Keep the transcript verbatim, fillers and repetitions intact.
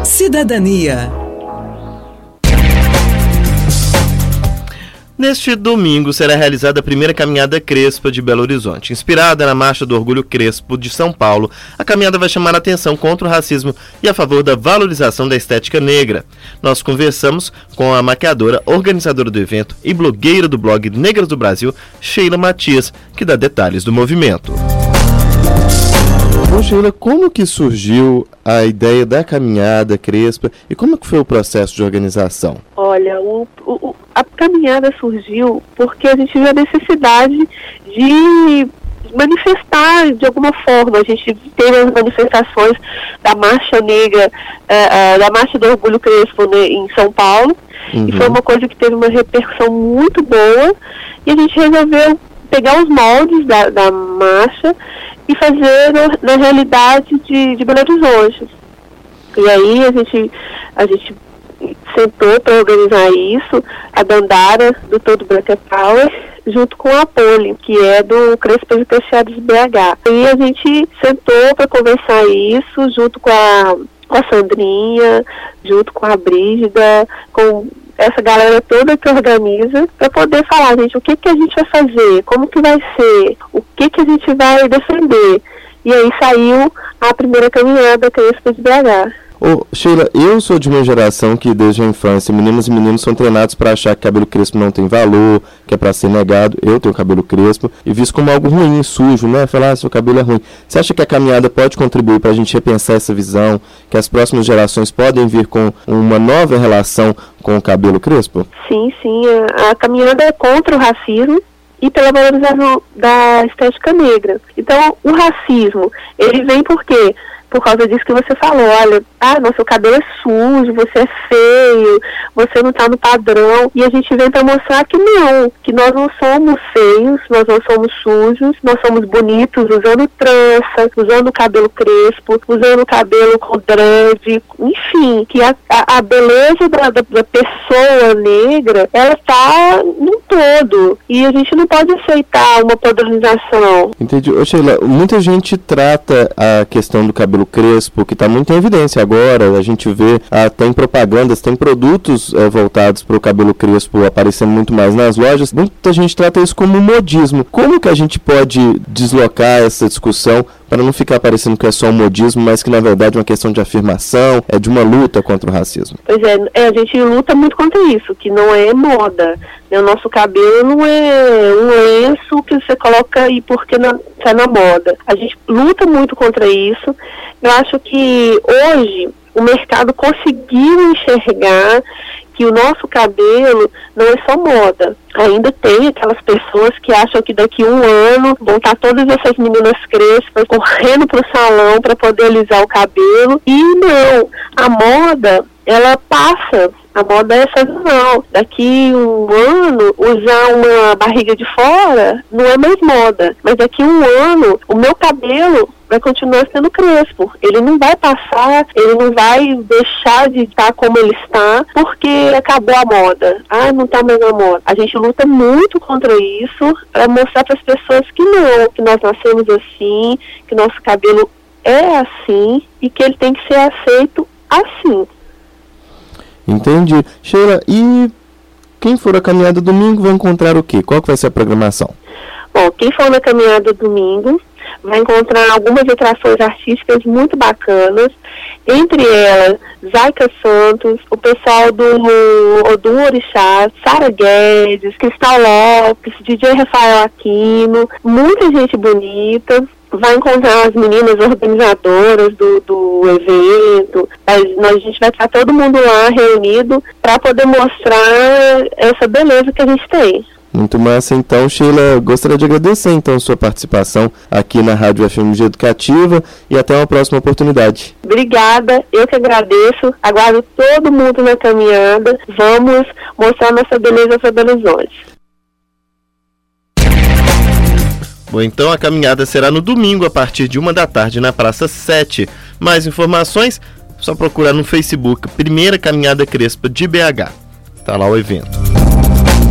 Cidadania. Neste domingo será realizada a primeira Caminhada Crespa de Belo Horizonte. Inspirada na Marcha do Orgulho Crespo de São Paulo, a caminhada vai chamar a atenção contra o racismo e a favor da valorização da estética negra. Nós conversamos com a maquiadora, organizadora do evento e blogueira do blog Negras do Brasil, Sheila Matias, que dá detalhes do movimento. Bom, Sheila, como que surgiu a ideia da Caminhada Crespa e como que foi o processo de organização? Olha, o, o, a caminhada surgiu porque a gente viu a necessidade de manifestar de alguma forma. A gente teve as manifestações da Marcha Negra, uh, uh, da Marcha do Orgulho Crespo, né, em São Paulo, uhum. E foi uma coisa que teve uma repercussão muito boa, e a gente resolveu pegar os moldes da, da marcha e fazer na, na realidade de, de Belo Horizonte. E aí a gente, a gente sentou para organizar isso, a Dandara, do Todo Branca Power, junto com a Poli, que é do Crespo de Cacheados B H. E a gente sentou para conversar isso, junto com a, com a Sandrinha, junto com a Brígida, com essa galera toda que organiza, para poder falar, gente, o que que a gente vai fazer, como que vai ser, o que que a gente vai defender. E aí saiu a primeira caminhada Crespo de B H. Ô, Sheila, eu sou de uma geração que desde a infância, meninas e meninos são treinados para achar que cabelo crespo não tem valor, que é para ser negado. Eu tenho cabelo crespo e visto como algo ruim, sujo, né? Falar, ah, seu cabelo é ruim. Você acha que a caminhada pode contribuir para a gente repensar essa visão, que as próximas gerações podem vir com uma nova relação com o cabelo crespo? Sim, sim. A, a caminhada é contra o racismo e pela valorização da estética negra. Então, o racismo, ele vem por quê? Por causa disso que você falou, olha, ah, não, seu cabelo é sujo, você é feio, você não está no padrão. E a gente vem para mostrar que não, que nós não somos feios, nós não somos sujos, nós somos bonitos usando trança, usando cabelo crespo, usando cabelo com dread, enfim, que a, a, a beleza da, da, da pessoa negra, ela está num todo. E a gente não pode aceitar uma padronização. Entendi. Ô, Sheila, muita gente trata a questão do cabelo crespo, que está muito em evidência agora. A gente vê, ah, tem propagandas, tem produtos eh, voltados para o cabelo crespo aparecendo muito mais nas lojas. Muita gente trata isso como modismo. Como que a gente pode deslocar essa discussão para não ficar parecendo que é só um modismo, mas que na verdade é uma questão de afirmação, é de uma luta contra o racismo? Pois é, é a gente luta muito contra isso, que não é moda. O nosso cabelo não é um lenço que você coloca aí porque está na moda. A gente luta muito contra isso. Eu acho que hoje o mercado conseguiu enxergar que o nosso cabelo não é só moda. Ainda tem aquelas pessoas que acham que daqui a um ano vão estar todas essas meninas crespas correndo para o salão para poder alisar o cabelo. E não, a moda, ela passa. A moda é sazonal. Daqui um ano, usar uma barriga de fora não é mais moda. Mas daqui um ano, o meu cabelo vai continuar sendo crespo. Ele não vai passar, ele não vai deixar de estar como ele está, porque acabou a moda. Ah, não está mais na moda. A gente luta muito contra isso, para mostrar para as pessoas que não, que nós nascemos assim, que nosso cabelo é assim e que ele tem que ser aceito assim. Entendi. Sheila, e quem for a caminhada domingo vai encontrar o quê? Qual que vai ser a programação? Bom, quem for na caminhada domingo vai encontrar algumas atrações artísticas muito bacanas, entre elas Zaica Santos, o pessoal do Odum Orixá, Sara Guedes, Cristal Lopes, D J Rafael Aquino, muita gente bonita. Vai encontrar as meninas organizadoras do, do evento. A, a gente vai estar todo mundo lá reunido para poder mostrar essa beleza que a gente tem. Muito massa, então, Sheila, gostaria de agradecer, então, sua participação aqui na Rádio F M G Educativa e até uma próxima oportunidade. Obrigada, eu que agradeço, aguardo todo mundo na caminhada, vamos mostrar nossa beleza para Belo Horizonte. Bom, então a caminhada será no domingo a partir de uma da tarde na Praça sete. Mais informações, só procurar no Facebook Primeira Caminhada Crespa de B H. Tá lá o evento.